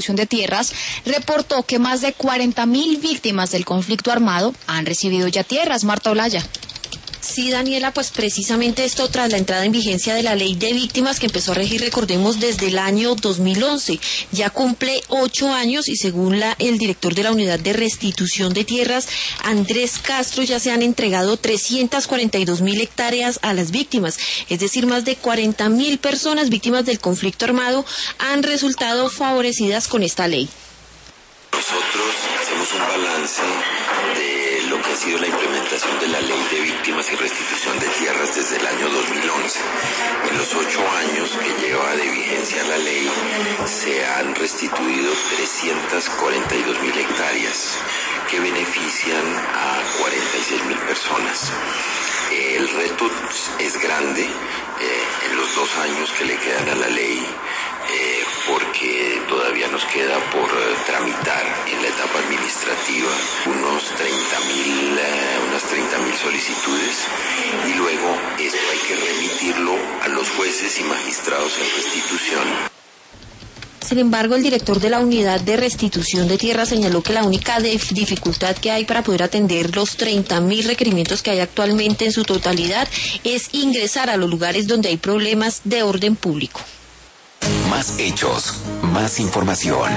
de Tierras reportó que más de 40.000 víctimas del conflicto armado han recibido ya tierras. Marta Olaya. Sí, Daniela, pues precisamente esto tras la entrada en vigencia de la Ley de Víctimas que empezó a regir, recordemos, desde el año 2011. Ya cumple 8 años y según el director de la Unidad de Restitución de Tierras, Andrés Castro, ya se han entregado 342.000 hectáreas a las víctimas. Es decir, más de 40.000 personas víctimas del conflicto armado han resultado favorecidas con esta ley. Nosotros hacemos un balance de lo que ha sido la implementación de la Ley de Víctimas y Restitución de Tierras desde el año 2011. En los 8 años que lleva de vigencia la ley, se han restituido 342.000 hectáreas que benefician a 46.000 personas. El reto es grande en los 2 años que le quedan a la ley, porque todavía nos queda por tramitar en la etapa administrativa unas 30.000 solicitudes, y luego esto hay que remitirlo a los jueces y magistrados en restitución. Sin embargo, el director de la Unidad de Restitución de Tierras señaló que la única dificultad que hay para poder atender los 30.000 requerimientos que hay actualmente en su totalidad es ingresar a los lugares donde hay problemas de orden público. Más hechos, más información.